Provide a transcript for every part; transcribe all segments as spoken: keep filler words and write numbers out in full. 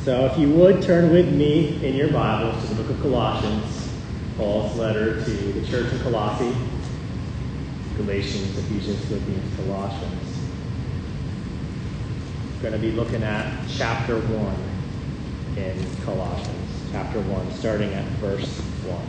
So if you would turn with me in your Bibles to the book of Colossians, Paul's letter to the church in Colossae, Galatians, Ephesians, Philippians, Colossians. We're going to be looking at chapter one in Colossians, chapter one, starting at verse one.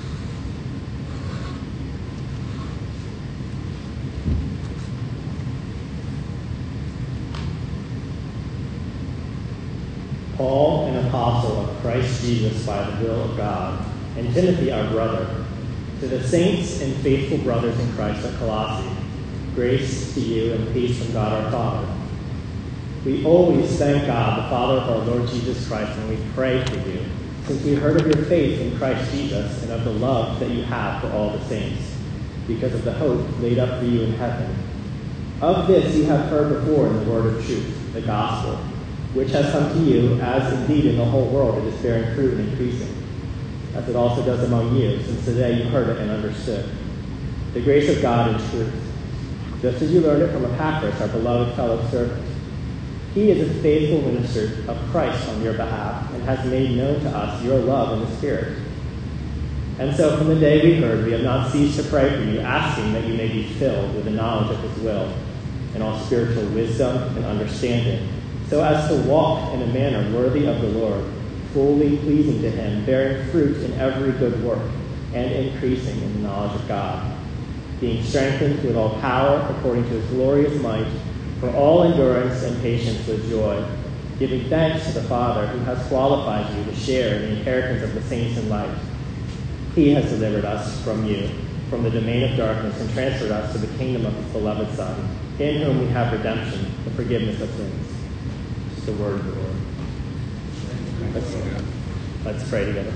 Paul, an apostle of Christ Jesus by the will of God, and Timothy, our brother, to the saints and faithful brothers in Christ at Colossae, grace to you and peace from God our Father. We always thank God, the Father of our Lord Jesus Christ, when we pray for you, since we heard of your faith in Christ Jesus and of the love that you have for all the saints, because of the hope laid up for you in heaven. Of this you have heard before in the word of truth, the gospel, which has come to you, as indeed in the whole world it is bearing fruit and increasing, as it also does among you, since the day you heard it and understood the grace of God in truth, just as you learned it from Epaphras, our beloved fellow servant. He is a faithful minister of Christ on your behalf, and has made known to us your love in the Spirit. And so from the day we heard, we have not ceased to pray for you, asking that you may be filled with the knowledge of his will, and all spiritual wisdom and understanding, so as to walk in a manner worthy of the Lord, fully pleasing to him, bearing fruit in every good work, and increasing in the knowledge of God, being strengthened with all power according to his glorious might, for all endurance and patience with joy, giving thanks to the Father who has qualified you to share in the inheritance of the saints in light. He has delivered us from you, from the domain of darkness, and transferred us to the kingdom of his beloved Son, in whom we have redemption, the forgiveness of sins. The word of the Lord. Let's, let's pray together.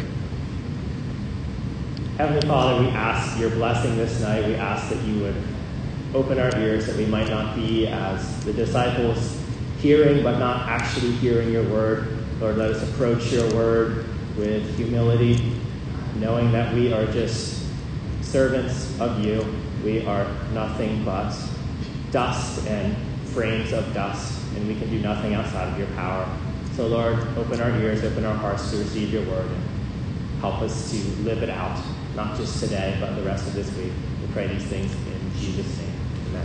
Heavenly Father, we ask your blessing this night. We ask that you would open our ears, that we might not be as the disciples, hearing but not actually hearing your word. Lord, let us approach your word with humility, knowing that we are just servants of you. We are nothing but dust and frames of dust, and we can do nothing outside of your power. So Lord, open our ears, open our hearts to receive your word, and help us to live it out, not just today, but the rest of this week. We pray these things in Jesus' name. Amen.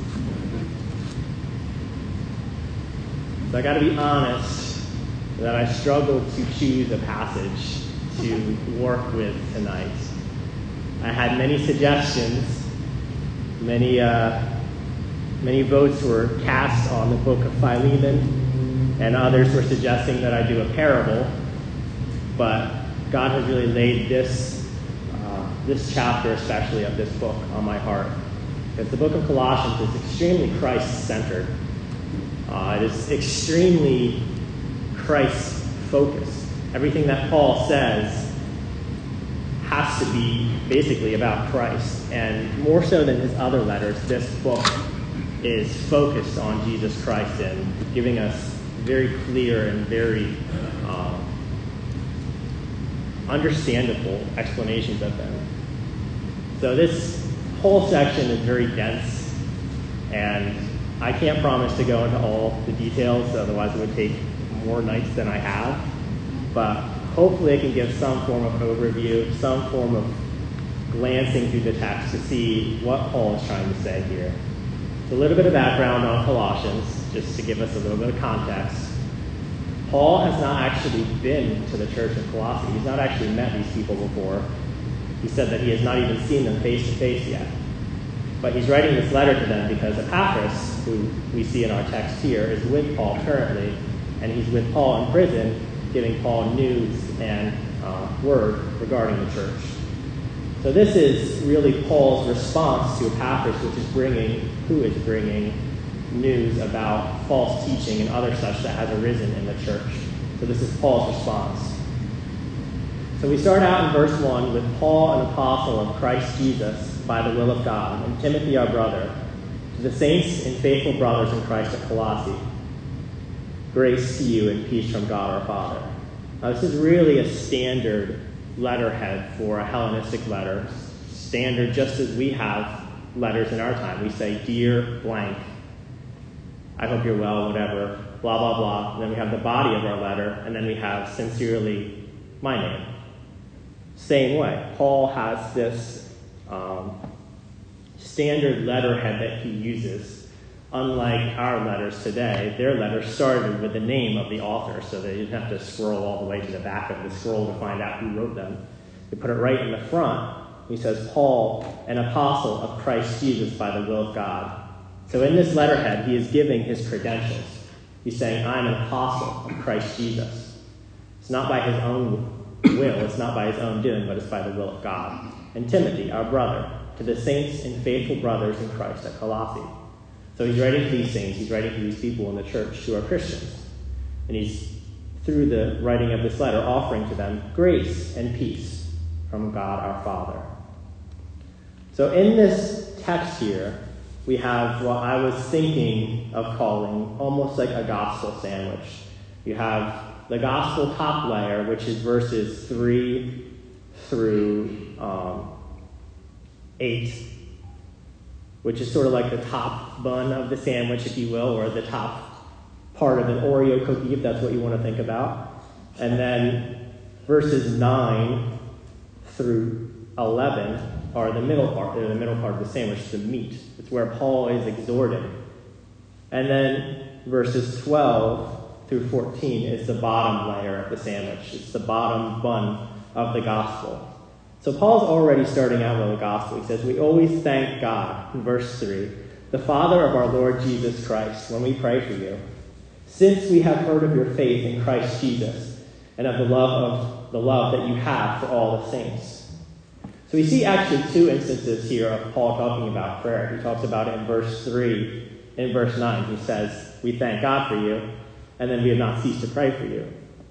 So I got to be honest that I struggled to choose a passage to work with tonight. I had many suggestions, many uh, Many votes were cast on the book of Philemon, and others were suggesting that I do a parable. But God has really laid this, uh, this chapter, especially of this book, on my heart. Because the book of Colossians is extremely Christ-centered. Uh, it is extremely Christ-focused. Everything that Paul says has to be basically about Christ. And more so than his other letters, this book is focused on Jesus Christ and giving us very clear and very um, understandable explanations of them. So this whole section is very dense, and I can't promise to go into all the details, otherwise it would take more nights than I have. But hopefully I can give some form of overview, some form of glancing through the text to see what Paul is trying to say here. A little bit of background on Colossians, just to give us a little bit of context. Paul has not actually been to the church of Colossae. He's not actually met these people before. He said that he has not even seen them face to face yet. But he's writing this letter to them because Epaphras, who we see in our text here, is with Paul currently, and he's with Paul in prison, giving Paul news and uh, word regarding the church. So this is really Paul's response to Epaphras, which is bringing, who is bringing news about false teaching and other such that has arisen in the church. So this is Paul's response. So we start out in verse one with Paul, an apostle of Christ Jesus by the will of God, and Timothy, our brother, to the saints and faithful brothers in Christ at Colossae. Grace to you and peace from God our Father. Now this is really a standard letterhead for a Hellenistic letter, standard just as we have letters in our time. We say, dear blank. I hope you're well, whatever, blah, blah, blah. And then we have the body of our letter, and then we have sincerely my name. Same way, Paul has this um, standard letterhead that he uses. Unlike our letters today, their letters started with the name of the author, so they didn't have to scroll all the way to the back of the scroll to find out who wrote them. They put it right in the front. He says, Paul, an apostle of Christ Jesus by the will of God. So in this letterhead, he is giving his credentials. He's saying, I'm an apostle of Christ Jesus. It's not by his own will, it's not by his own doing, but it's by the will of God. And Timothy, our brother, to the saints and faithful brothers in Christ at Colossae. So he's writing to these saints, he's writing to these people in the church who are Christians. And he's, through the writing of this letter, offering to them grace and peace from God our Father. So in this text here, we have what I was thinking of calling almost like a gospel sandwich. You have the gospel top layer, which is verses three through um, eight, which is sort of like the top bun of the sandwich, if you will, or the top part of an Oreo cookie, if that's what you want to think about. And then verses nine through eleven are the middle part, the middle part of the sandwich, the meat. It's where Paul is exhorting. And then verses twelve through fourteen is the bottom layer of the sandwich. It's the bottom bun of the gospel. So Paul's already starting out with the gospel. He says, we always thank God, in verse three, the Father of our Lord Jesus Christ, when we pray for you, since we have heard of your faith in Christ Jesus and of the love of the love that you have for all the saints. So we see actually two instances here of Paul talking about prayer. He talks about it in verse three. In verse nine, he says, we thank God for you, and then we have not ceased to pray for you.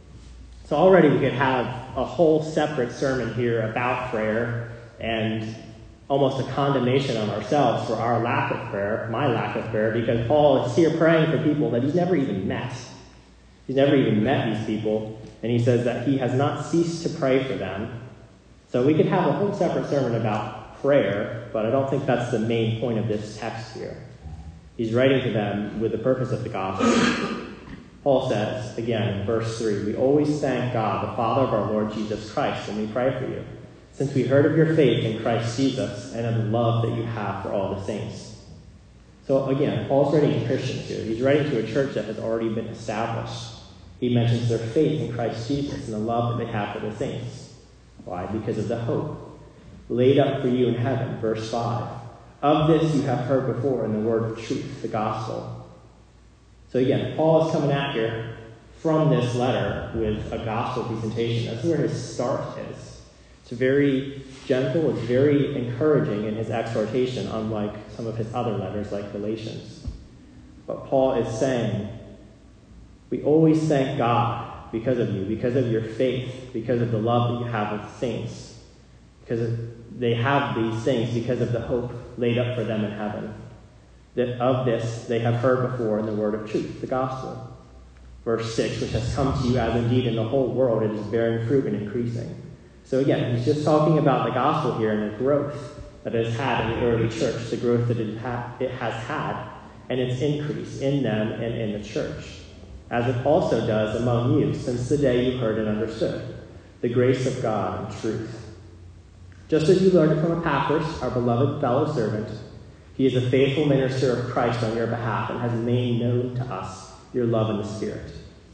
So already we could have a whole separate sermon here about prayer and almost a condemnation on ourselves for our lack of prayer, my lack of prayer, because Paul is here praying for people that he's never even met. He's never even met these people, and he says that he has not ceased to pray for them. So we could have a whole separate sermon about prayer, but I don't think that's the main point of this text here. He's writing to them with the purpose of the gospel. Paul says, again, in verse three, we always thank God, the Father of our Lord Jesus Christ, when we pray for you, since we heard of your faith in Christ Jesus and of the love that you have for all the saints. So again, Paul's writing to Christians here. He's writing to a church that has already been established. He mentions their faith in Christ Jesus and the love that they have for the saints. Why? Because of the hope laid up for you in heaven, verse five. Of this you have heard before in the word of truth, the gospel. So again, Paul is coming at here from this letter with a gospel presentation. That's where his start is. It's very gentle, it's very encouraging in his exhortation, unlike some of his other letters like Galatians. But Paul is saying, we always thank God because of you, because of your faith, because of the love that you have with the saints, because of, they have these things because of the hope laid up for them in heaven. That of this they have heard before in the word of truth, the gospel. Verse six, which has come to you as indeed in the whole world it is bearing fruit and increasing. So again, he's just talking about the gospel here and the growth that it has had in the early church, the growth that it, ha- it has had, and its increase in them and in the church, as it also does among you since the day you heard and understood the grace of God and truth. Just as you learned it from Epaphras, our beloved fellow servant, he is a faithful minister of Christ on your behalf and has made known to us your love in the Spirit.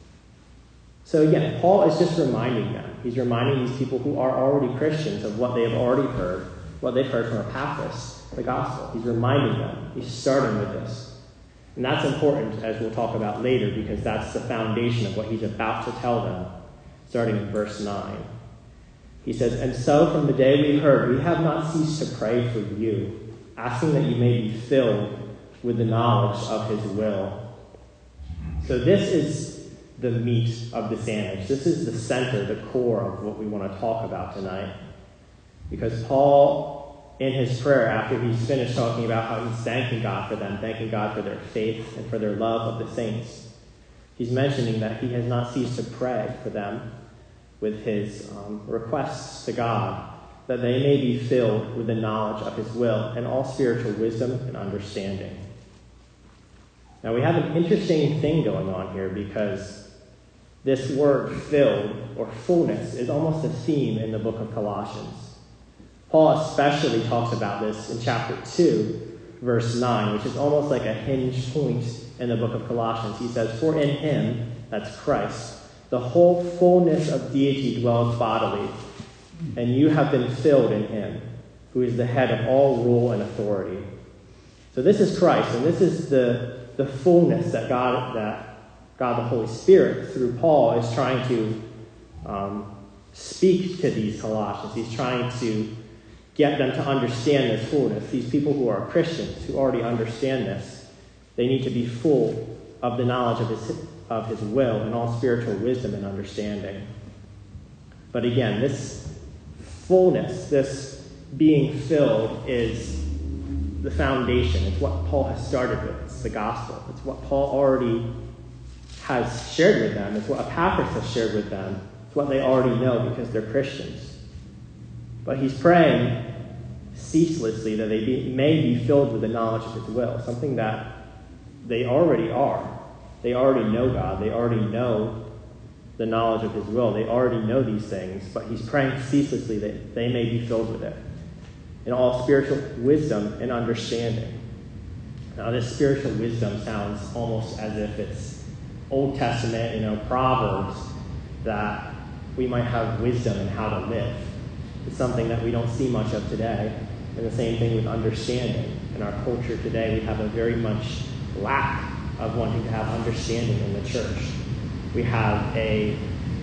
So again, Paul is just reminding them. He's reminding these people who are already Christians of what they have already heard, what they've heard from Epaphras, the gospel. He's reminding them. He's starting with this. And that's important, as we'll talk about later, because that's the foundation of what he's about to tell them, starting in verse nine. He says, and so from the day we heard, we have not ceased to pray for you, asking that you may be filled with the knowledge of his will. So this is the meat of the sandwich. This is the center, the core of what we want to talk about tonight. Because Paul, in his prayer, after he's finished talking about how he's thanking God for them, thanking God for their faith and for their love of the saints, he's mentioning that he has not ceased to pray for them with his um, requests to God, that they may be filled with the knowledge of his will and all spiritual wisdom and understanding. Now we have an interesting thing going on here because this word filled or fullness is almost a theme in the book of Colossians. Paul especially talks about this in chapter two, verse nine, which is almost like a hinge point in the book of Colossians. He says, "For in him," that's Christ, "the whole fullness of deity dwells bodily, and you have been filled in him, who is the head of all rule and authority." So this is Christ, and this is the, the fullness that God, that God the Holy Spirit, through Paul, is trying to um, speak to these Colossians. He's trying to get them to understand this fullness. These people who are Christians, who already understand this, they need to be full of the knowledge of his, of his will and all spiritual wisdom and understanding. But again, this fullness, this being filled, is the foundation. It's what Paul has started with. It's the gospel. It's what Paul already has shared with them. It's what Epaphras has shared with them. It's what they already know because they're Christians. But he's praying ceaselessly that they be, may be filled with the knowledge of his will, something that they already are. They already know God. They already know the knowledge of his will. They already know these things, but he's praying ceaselessly that they may be filled with it in all spiritual wisdom and understanding. Now, this spiritual wisdom sounds almost as if it's Old Testament, you know, Proverbs, that we might have wisdom in how to live. It's something that we don't see much of today. And the same thing with understanding. In our culture today, we have a very much lack of wanting to have understanding in the church. We have a,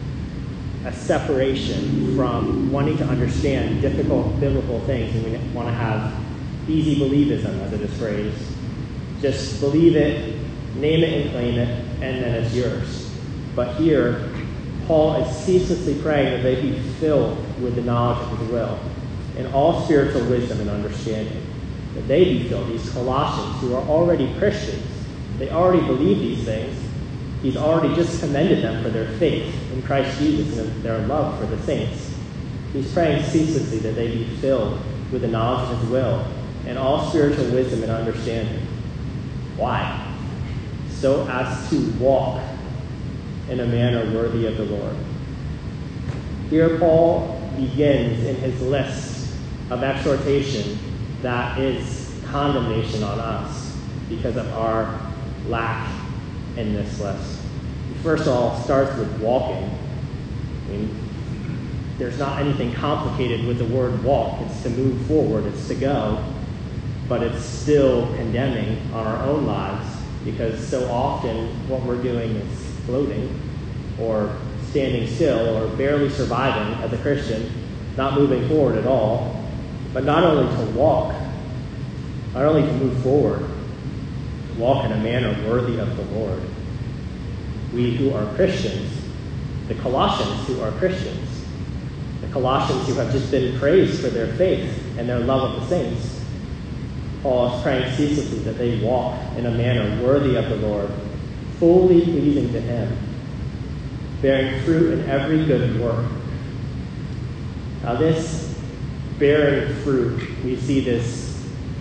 a separation from wanting to understand difficult biblical things, and we want to have easy believism, as it is phrased. Just believe it, name it and claim it, and then it's yours. But here, Paul is ceaselessly praying that they be filled with the knowledge of his will in all spiritual wisdom and understanding. That they be filled, these Colossians who are already Christians. They already believe these things. He's already just commended them for their faith in Christ Jesus and their love for the saints. He's praying ceaselessly that they be filled with the knowledge of his will and all spiritual wisdom and understanding. Why? So as to walk in a manner worthy of the Lord. Here Paul begins in his list of exhortation that is condemnation on us because of our lack in this list. First of all, starts with walking. I mean, there's not anything complicated with the word walk. It's to move forward, it's to go, but it's still condemning on our own lives because so often what we're doing is floating or standing still or barely surviving as a Christian, not moving forward at all. But not only to walk, not only to move forward, walk in a manner worthy of the Lord. We who are Christians, the Colossians who are Christians, the Colossians who have just been praised for their faith and their love of the saints, Paul is praying ceaselessly that they walk in a manner worthy of the Lord, fully pleasing to him, bearing fruit in every good work. Now this bearing fruit, we see this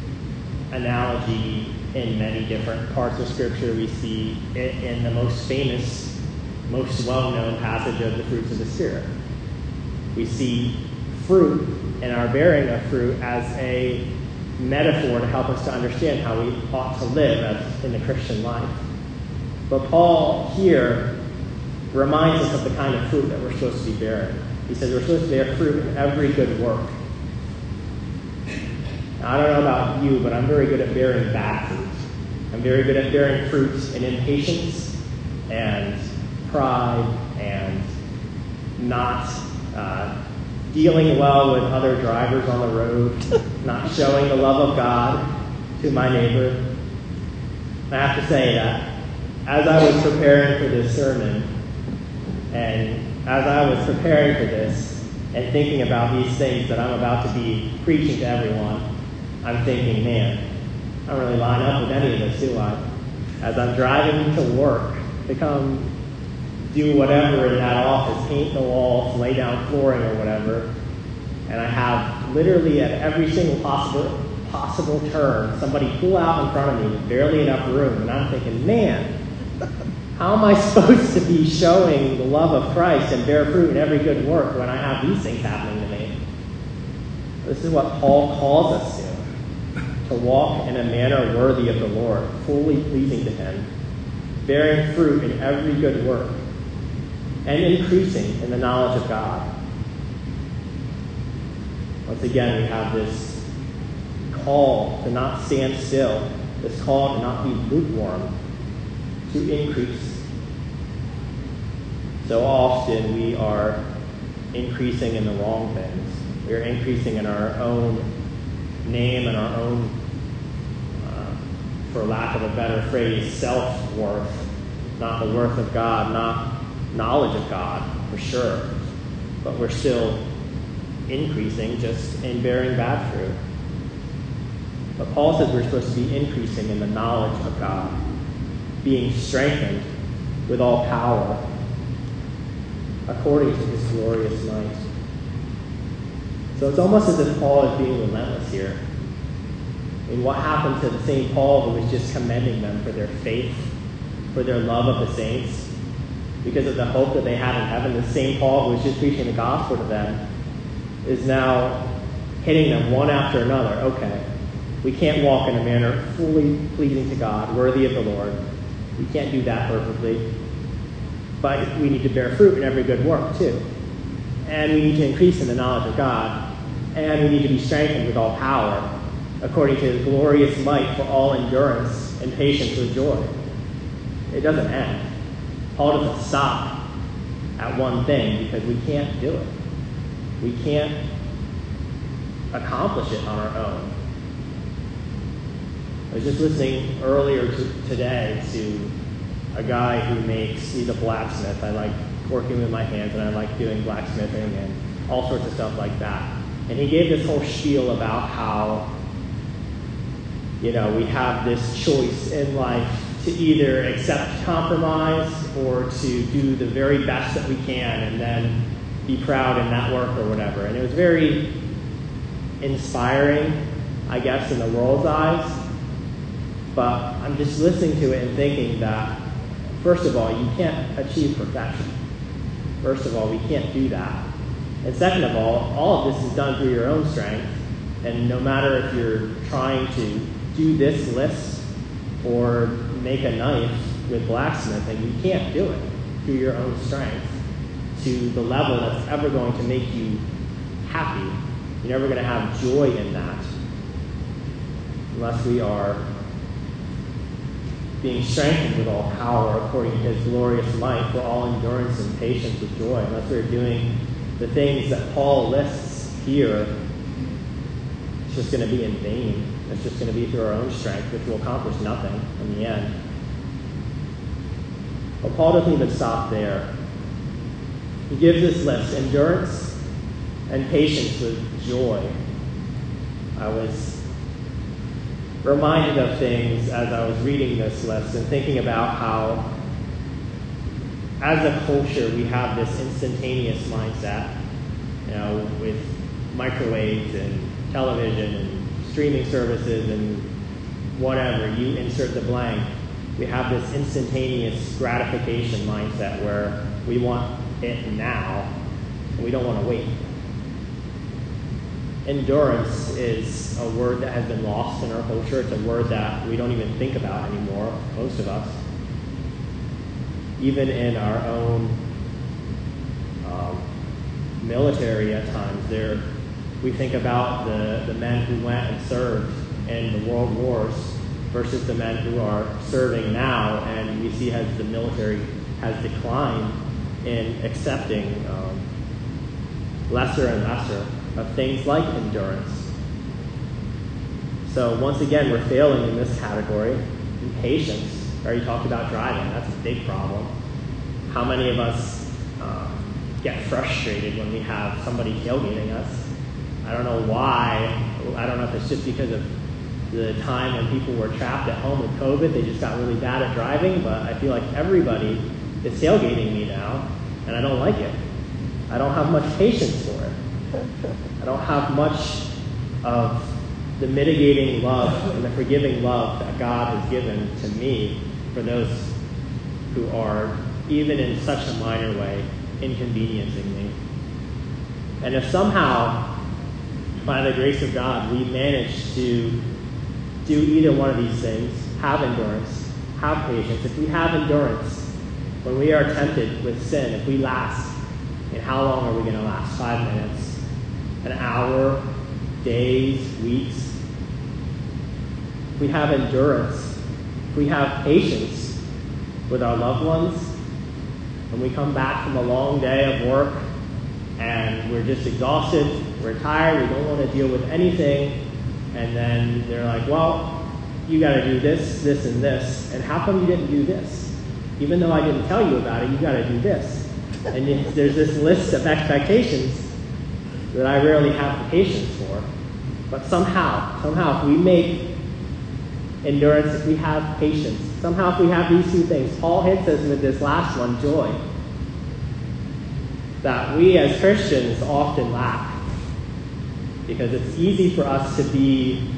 analogy in many different parts of Scripture. We see it in the most famous, most well-known passage of the fruits of the Spirit. We see fruit and our bearing of fruit as a metaphor to help us to understand how we ought to live as in the Christian life. But Paul here reminds us of the kind of fruit that we're supposed to be bearing. He says we're supposed to bear fruit in every good work. Now, I don't know about you, but I'm very good at bearing bad fruit. I'm very good at bearing fruit in impatience and pride and not uh, dealing well with other drivers on the road, not showing the love of God to my neighbor. I have to say that as I was preparing for this sermon, and as I was preparing for this and thinking about these things that I'm about to be preaching to everyone, I'm thinking, man, I don't really line up with any of this, do I? As I'm driving to work to come do whatever in that office, paint the walls, lay down flooring or whatever, and I have literally at every single possible possible turn, somebody pull out in front of me with barely enough room, and I'm thinking, man, how am I supposed to be showing the love of Christ and bear fruit in every good work when I have these things happening to me? This is what Paul calls us to, to walk in a manner worthy of the Lord, fully pleasing to him, bearing fruit in every good work, and increasing in the knowledge of God. Once again, we have this call to not stand still, this call to not be lukewarm, to increase. So often we are increasing in the wrong things. We are increasing in our own name and our own, uh, for lack of a better phrase, self-worth, not the worth of God, not knowledge of God, for sure. But we're still increasing just in bearing bad fruit. But Paul says we're supposed to be increasing in the knowledge of God, being strengthened with all power according to his glorious might. So it's almost as if Paul is being relentless here. I mean, what happened to the Saint Paul who was just commending them for their faith, for their love of the saints, because of the hope that they had in heaven? The Saint Paul who was just preaching the gospel to them is now hitting them one after another. Okay, we can't walk in a manner fully pleasing to God, worthy of the Lord. We can't do that perfectly. But we need to bear fruit in every good work, too. And we need to increase in the knowledge of God. And we need to be strengthened with all power, according to his glorious might, for all endurance and patience with joy. It doesn't end. Paul doesn't stop at one thing, because we can't do it. We can't accomplish it on our own. I was just listening earlier to, today to a guy who makes, he's a blacksmith. I like working with my hands, and I like doing blacksmithing and all sorts of stuff like that. And he gave this whole spiel about how, you know, we have this choice in life to either accept compromise or to do the very best that we can and then be proud in that work or whatever. And it was very inspiring, I guess, in the world's eyes. But I'm just listening to it and thinking that, first of all, you can't achieve perfection. First of all, we can't do that. And second of all, all of this is done through your own strength. And no matter if you're trying to do this list or make a knife with blacksmithing, you can't do it through your own strength to the level that's ever going to make you happy. You're never going to have joy in that unless we are being strengthened with all power according to his glorious might for all endurance and patience with joy. Unless we're doing the things that Paul lists here, it's just going to be in vain. It's just going to be through our own strength, which will accomplish nothing in the end. But Paul doesn't even stop there. He gives this list: endurance and patience with joy. I was reminded of things as I was reading this list and thinking about how, as a culture, we have this instantaneous mindset, you know, with microwaves and television and streaming services and whatever, you insert the blank. We have this instantaneous gratification mindset where we want it now and we don't want to wait. Endurance is a word that has been lost in our culture. It's a word that we don't even think about anymore, most of us. Even in our own um, military at times, there we think about the, the men who went and served in the world wars versus the men who are serving now, and we see as the military has declined in accepting um, lesser and lesser of things like endurance. So once again, we're failing in this category. Impatience. I already talked about driving. That's a big problem. How many of us uh, get frustrated when we have somebody tailgating us? I don't know why. I don't know if it's just because of the time when people were trapped at home with COVID. They just got really bad at driving, but I feel like everybody is tailgating me now, and I don't like it. I don't have much patience for it. I don't have much of the mitigating love and the forgiving love that God has given to me for those who are, even in such a minor way, inconveniencing me. And if somehow, by the grace of God, we manage to do either one of these things, have endurance, have patience, if we have endurance when we are tempted with sin, if we last, and how long are we going to last? Five minutes, an hour, days, weeks. If we have endurance, if we have patience with our loved ones, when we come back from a long day of work and we're just exhausted, we're tired, we don't want to deal with anything, and then they're like, well, you got to do this, this, and this, and how come you didn't do this? Even though I didn't tell you about it, you got to do this. And there's this list of expectations that I rarely have the patience for. But somehow, somehow, if we make endurance, if we have patience, somehow if we have these two things, Paul hits us with this last one, joy, that we as Christians often lack. Because it's easy for us to be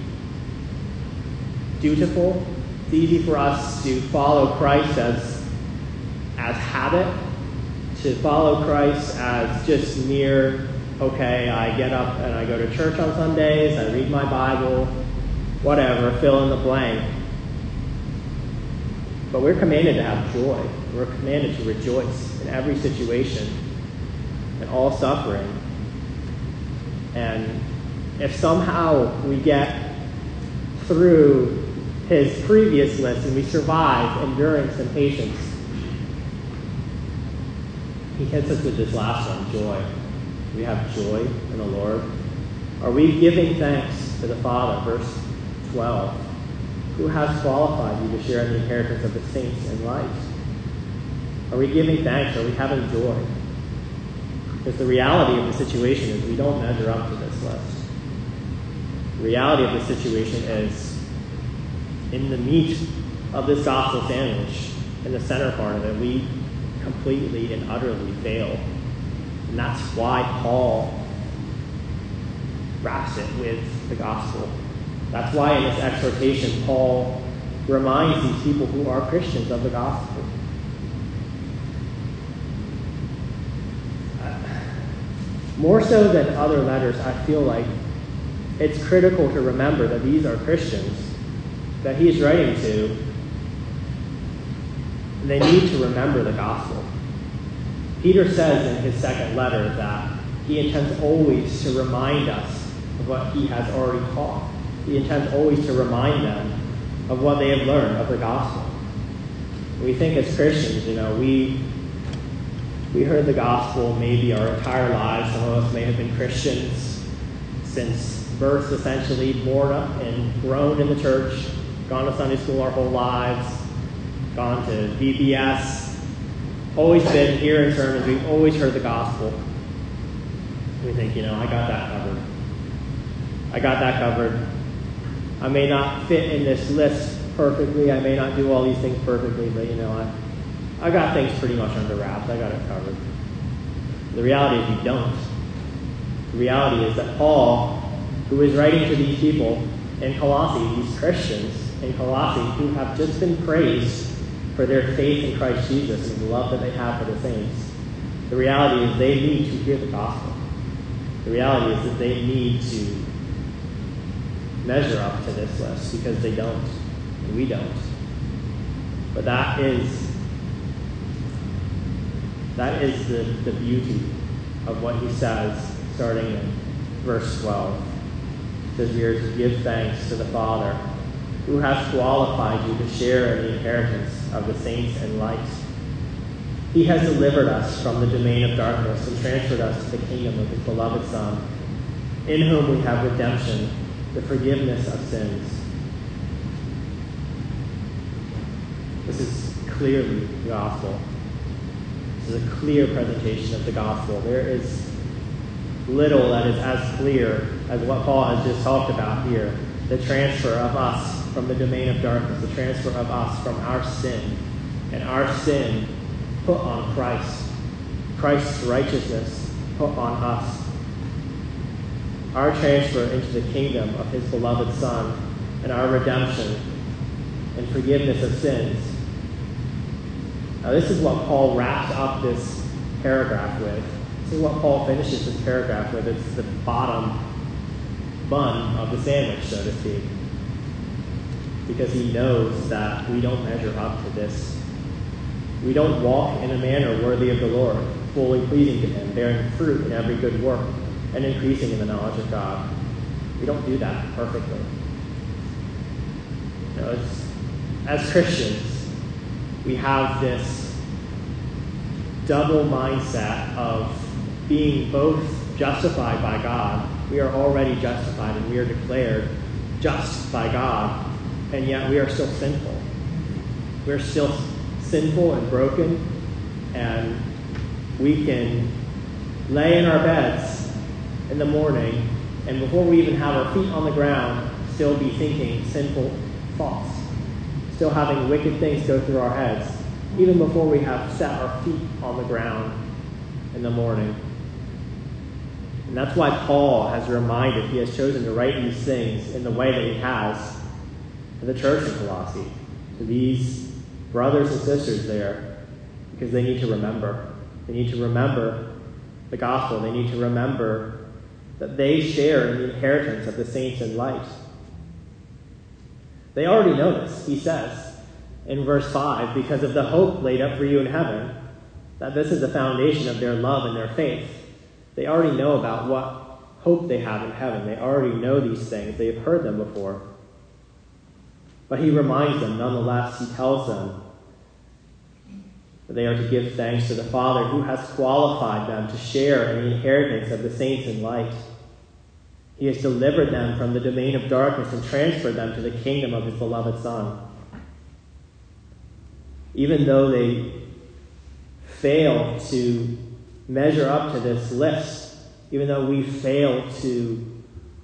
dutiful. It's easy for us to follow Christ as, as habit, to follow Christ as just mere, okay, I get up and I go to church on Sundays, I read my Bible, whatever, fill in the blank. But we're commanded to have joy. We're commanded to rejoice in every situation, in all suffering. And if somehow we get through his previous list and we survive endurance and patience, he hits us with this last one, joy. We have joy in the Lord. Are we giving thanks to the Father? Verse twelve. Who has qualified you to share in the inheritance of the saints in light? Are we giving thanks? Are we having joy? Because the reality of the situation is we don't measure up to this list. The reality of the situation is in the meat of this gospel sandwich, in the center part of it, we completely and utterly fail. And that's why Paul wraps it with the gospel. That's why in this exhortation, Paul reminds these people who are Christians of the gospel. Uh, more so than other letters, I feel like it's critical to remember that these are Christians that he's writing to. And they need to remember the gospel. Peter says in his second letter that he intends always to remind us of what he has already taught. He intends always to remind them of what they have learned of the gospel. We think as Christians, you know, we we heard the gospel maybe our entire lives. Some of us may have been Christians since birth, essentially, born up and grown in the church, gone to Sunday school our whole lives, gone to V B S, always been here in sermons. We've always heard the gospel. We think, you know, I got that covered. I got that covered. I may not fit in this list perfectly. I may not do all these things perfectly, but, you know, I, I got things pretty much under wraps. I got it covered. The reality is you don't. The reality is that Paul, who is writing to these people in Colossae, these Christians in Colossae, who have just been praised for their faith in Christ Jesus and the love that they have for the saints, the reality is they need to hear the gospel. The reality is that they need to measure up to this list because they don't, and we don't. But that is that is the, the beauty of what he says starting in verse twelve. It says here to give thanks to the Father who has qualified you to share in the inheritance of the saints in light. He has delivered us from the domain of darkness and transferred us to the kingdom of his beloved Son, in whom we have redemption, the forgiveness of sins. This is clearly the gospel. This is a clear presentation of the gospel. There is little that is as clear as what Paul has just talked about here. The transfer of us from the domain of darkness, the transfer of us from our sin, and our sin put on Christ. Christ's righteousness put on us. our transfer into the kingdom of his beloved Son, and our redemption and forgiveness of sins. Now, this is what Paul wraps up this paragraph with. This is what Paul finishes this paragraph with. It's the bottom bun of the sandwich, so to speak. Because he knows that we don't measure up to this. We don't walk in a manner worthy of the Lord, fully pleasing to him, bearing fruit in every good work, and increasing in the knowledge of God. We don't do that perfectly. You know, it's, as Christians, we have this double mindset of being both justified by God. We are already justified and we are declared just by God, and yet we are still sinful. We're still sinful and broken, and we can lay in our beds in the morning, and before we even have our feet on the ground, still be thinking sinful thoughts, still having wicked things go through our heads, even before we have set our feet on the ground in the morning. And that's why Paul has reminded, he has chosen to write these things in the way that he has to the church in Colossae, to these brothers and sisters there, because they need to remember. They need to remember the gospel. They need to remember that they share in the inheritance of the saints in light. They already know this, he says in verse five, because of the hope laid up for you in heaven, that this is the foundation of their love and their faith. They already know about what hope they have in heaven. They already know these things. They have heard them before. But he reminds them, nonetheless, he tells them that they are to give thanks to the Father who has qualified them to share in the inheritance of the saints in light. He has delivered them from the domain of darkness and transferred them to the kingdom of his beloved Son. Even though they fail to measure up to this list, even though we fail to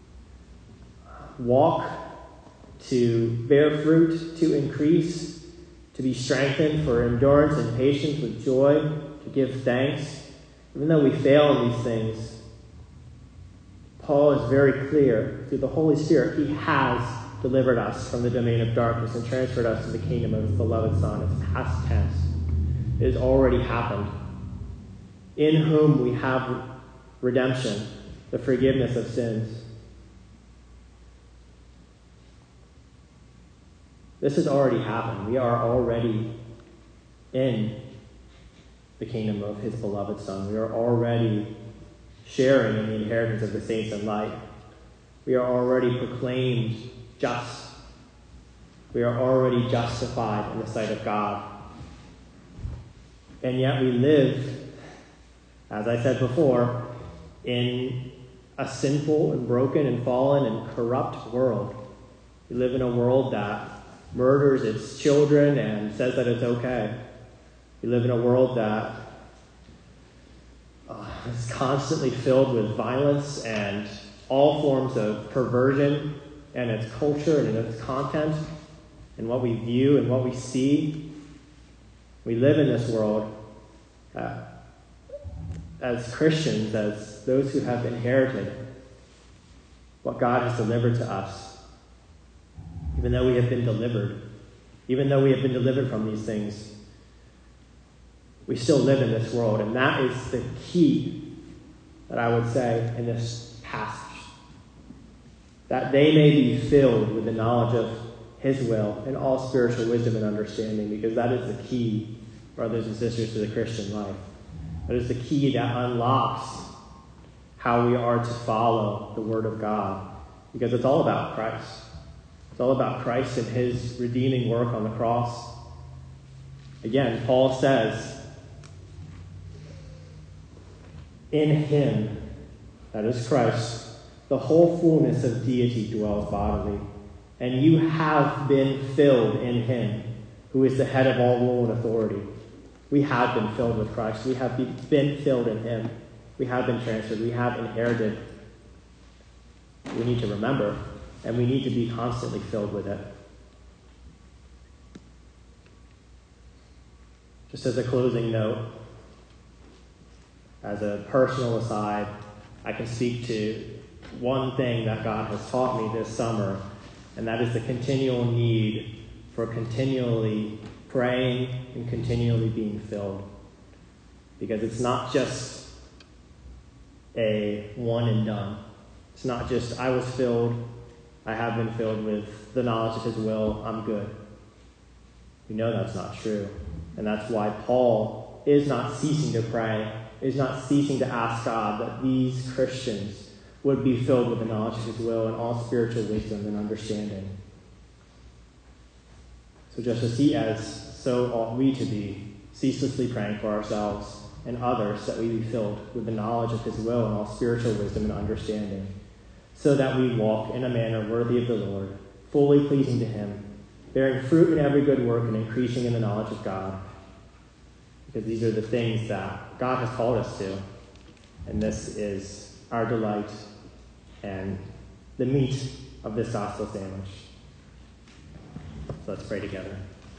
walk, to bear fruit, to increase, to be strengthened for endurance and patience with joy, to give thanks, even though we fail in these things, Paul is very clear through the Holy Spirit, he has delivered us from the domain of darkness and transferred us to the kingdom of his beloved Son. It's past tense. It has already happened. In whom we have redemption, the forgiveness of sins. This has already happened. We are already in the kingdom of his beloved Son. We are already sharing in the inheritance of the saints in light. We are already proclaimed just. We are already justified in the sight of God. And yet we live, as I said before, in a sinful and broken and fallen and corrupt world. We live in a world that murders its children and says that it's okay. We live in a world that uh, is constantly filled with violence and all forms of perversion and its culture and its content and what we view and what we see. We live in this world uh, as Christians, as those who have inherited what God has delivered to us. Even though we have been delivered, even though we have been delivered from these things, we still live in this world. And that is the key that I would say in this passage. That they may be filled with the knowledge of his will and all spiritual wisdom and understanding, because that is the key, brothers and sisters, to the Christian life. That is the key that unlocks how we are to follow the Word of God, because it's all about Christ. It's all about Christ and his redeeming work on the cross. Again, Paul says, in him, that is Christ, the whole fullness of deity dwells bodily, and you have been filled in him, who is the head of all rule and authority. We have been filled with Christ. We have been filled in him. We have been transferred. We have inherited. We need to remember, and we need to be constantly filled with it. Just as a closing note, as a personal aside, I can speak to one thing that God has taught me this summer, and that is the continual need for continually praying and continually being filled. Because it's not just a one and done. It's not just, I was filled, I have been filled with the knowledge of his will, I'm good. We know that's not true. And that's why Paul is not ceasing to pray, is not ceasing to ask God that these Christians would be filled with the knowledge of his will and all spiritual wisdom and understanding. So just as he is, so ought we to be, ceaselessly praying for ourselves and others that we be filled with the knowledge of his will and all spiritual wisdom and understanding, so that we walk in a manner worthy of the Lord, fully pleasing to him, bearing fruit in every good work and increasing in the knowledge of God. Because these are the things that God has called us to, and this is our delight and the meat of this gospel sandwich. So let's pray together.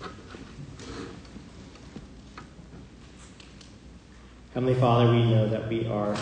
Heavenly Father, we know that we are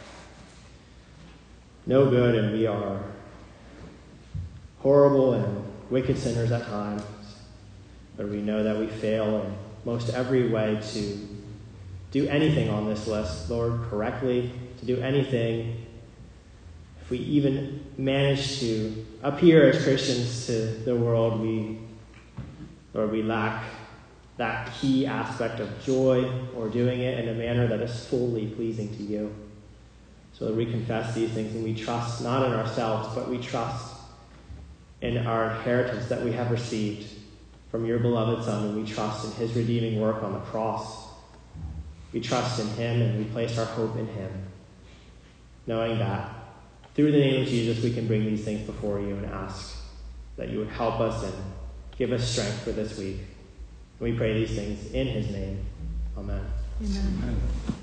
no good and we are horrible and wicked sinners at times, but we know that we fail in most every way to do anything on this list, Lord, correctly, to do anything. If we even manage to appear as Christians to the world, we, Lord, we lack that key aspect of joy or doing it in a manner that is fully pleasing to you. So that we confess these things and we trust not in ourselves, but we trust in our inheritance that we have received from your beloved Son, and we trust in his redeeming work on the cross. We trust in him and we place our hope in him, knowing that through the name of Jesus we can bring these things before you and ask that you would help us and give us strength for this week. And we pray these things in his name. Amen. Amen. Amen.